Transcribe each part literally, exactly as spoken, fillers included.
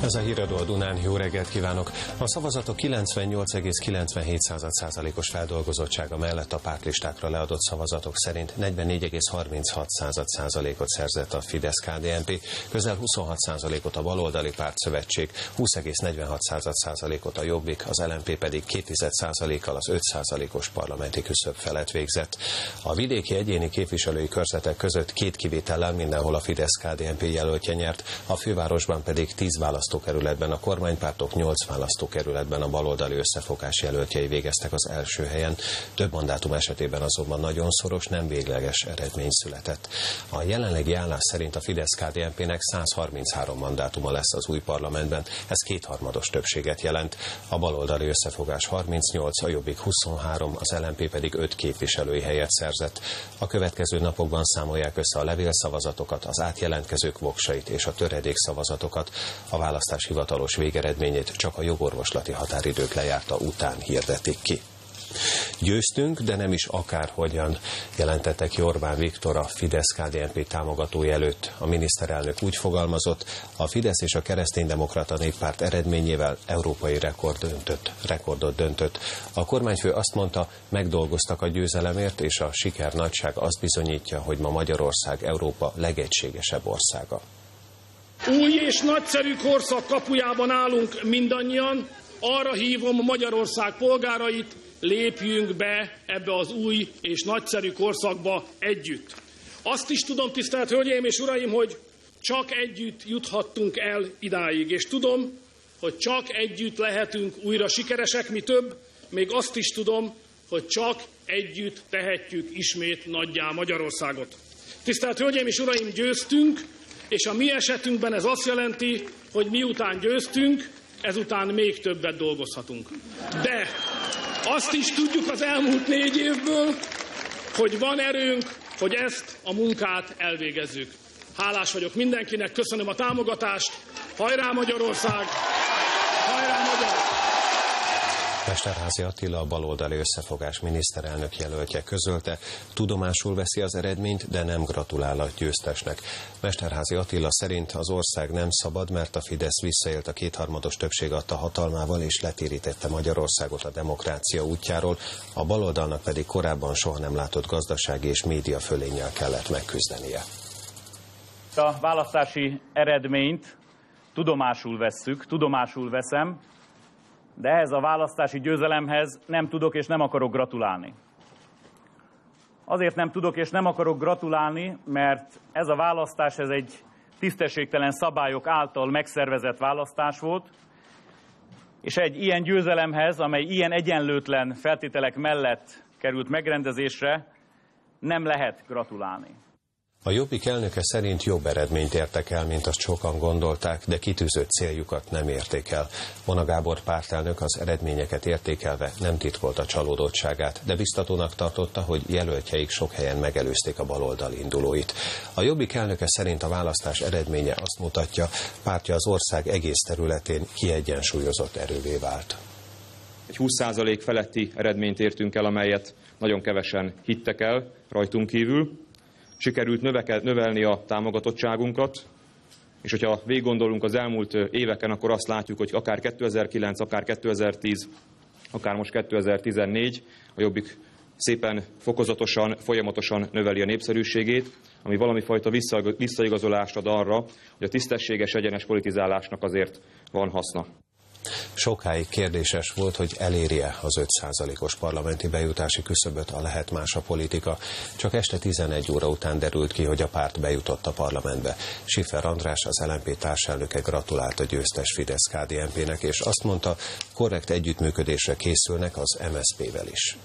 Ez a Híradó a Dunán, jó reggelt kívánok! A szavazatok kilencvennyolc egész kilencvenhét százalékos feldolgozottsága mellett a pártlistákra leadott szavazatok szerint negyvennégy egész harminchat százalékot szerzett a Fidesz-ká dé en pé, közel huszonhat százalékot a Baloldali Pártszövetség, húsz egész negyvenhat százalékot a Jobbik, az el en pé pedig két százalékkal az öt százalékos parlamenti küszöb felett végzett. A vidéki egyéni képviselői körzetek között két kivétellel mindenhol a Fidesz-ká dé en pé jelöltje nyert, a fővárosban pedig tíz választókerületben a kormánypártok, nyolc választókerületben a baloldali összefogás jelöltjei végeztek az első helyen. Több mandátum esetében azonban nagyon szoros, nem végleges eredmény született. A jelenlegi állás szerint a Fidesz-ká dé en pének száz harminchárom mandátuma lesz az új parlamentben, ez kétharmados többséget jelent. A baloldali összefogás harmincnyolc, a Jobbik huszonhárom, az el en pé pedig öt képviselői helyet szerzett. A következő napokban számolják össze a levélszavazatokat, az átjelentkezők voksait és a töredék szavazatokat. A választás hivatalos végeredményét csak a jogorvoslati határidők lejárta után hirdetik ki. Győztünk, de nem is akárhogyan, jelentette ki Orbán Viktor a Fidesz-ká dé en pé támogatói előtt. A miniszterelnök úgy fogalmazott, a Fidesz és a Kereszténydemokrata Néppárt eredményével európai rekord döntött, rekordot döntött. A kormányfő azt mondta, megdolgoztak a győzelemért, és a siker nagyság azt bizonyítja, hogy ma Magyarország Európa legegységesebb országa. Új és nagyszerű korszak kapujában állunk mindannyian. Arra hívom Magyarország polgárait, lépjünk be ebbe az új és nagyszerű korszakba együtt. Azt is tudom, tisztelt Hölgyeim és Uraim, hogy csak együtt juthattunk el idáig. És tudom, hogy csak együtt lehetünk újra sikeresek, mi több, még azt is tudom, hogy csak együtt tehetjük ismét nagyjá Magyarországot. Tisztelt Hölgyeim és Uraim, győztünk, és a mi esetünkben ez azt jelenti, hogy miután győztünk, ezután még többet dolgozhatunk. De azt is tudjuk az elmúlt négy évből, hogy van erőnk, hogy ezt a munkát elvégezzük. Hálás vagyok mindenkinek, köszönöm a támogatást. Hajrá Magyarország! Hajrá Magyar! Mesterházy Attila, a baloldali összefogás miniszterelnök jelöltje közölte, tudomásul veszi az eredményt, de nem gratulál a győztesnek. Mesterházy Attila szerint az ország nem szabad, mert a Fidesz visszaélt a kétharmados többség adta hatalmával és letérítette Magyarországot a demokrácia útjáról, a baloldalnak pedig korábban soha nem látott gazdasági és média fölénnyel kellett megküzdenie. A választási eredményt tudomásul vesszük, tudomásul veszem, de ehhez a választási győzelemhez nem tudok és nem akarok gratulálni. Azért nem tudok és nem akarok gratulálni, mert ez a választás ez egy tisztességtelen szabályok által megszervezett választás volt, és egy ilyen győzelemhez, amely ilyen egyenlőtlen feltételek mellett került megrendezésre, nem lehet gratulálni. A Jobbik elnöke szerint jobb eredményt értek el, mint azt sokan gondolták, de kitűzött céljukat nem érték el. Vona Gábor pártelnök az eredményeket értékelve nem titkolta csalódottságát, de biztatónak tartotta, hogy jelöltjeik sok helyen megelőzték a baloldal indulóit. A Jobbik elnöke szerint a választás eredménye azt mutatja, pártja az ország egész területén kiegyensúlyozott erővé vált. Egy húsz százalék feletti eredményt értünk el, amelyet nagyon kevesen hittek el rajtunk kívül. Sikerült növeked, növelni a támogatottságunkat, és hogyha végiggondolunk az elmúlt éveken, akkor azt látjuk, hogy akár kétezer-kilenc, akár kétezer-tíz, akár most kétezer-tizennégy, a Jobbik szépen fokozatosan, folyamatosan növeli a népszerűségét, ami valami fajta visszaigazolást ad arra, hogy a tisztességes, egyenes politizálásnak azért van haszna. Sokáig kérdéses volt, hogy elérje az öt százalékos parlamenti bejutási küszöböt a Lehet más a politika. Csak este tizenegy óra után derült ki, hogy a párt bejutott a parlamentbe. Schiffer András, az el en pé társelnöke gratulált a győztes Fidesz-ká dé en pének, és azt mondta, korrekt együttműködésre készülnek az em es zé pével is.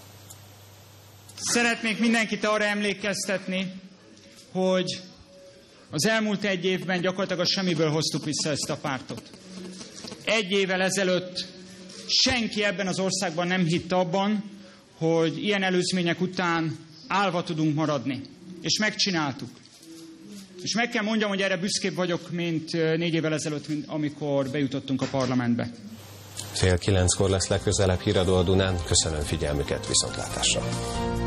Szeretnék mindenkit arra emlékeztetni, hogy az elmúlt egy évben gyakorlatilag a semmiből hoztuk vissza ezt a pártot. Egy évvel ezelőtt senki ebben az országban nem hitt abban, hogy ilyen előzmények után állva tudunk maradni. És megcsináltuk. És meg kell mondjam, hogy erre büszkébb vagyok, mint négy évvel ezelőtt, mint amikor bejutottunk a parlamentbe. Fél kilenckor lesz legközelebb Híradó a Dunán. Köszönöm figyelmüket, viszontlátásra!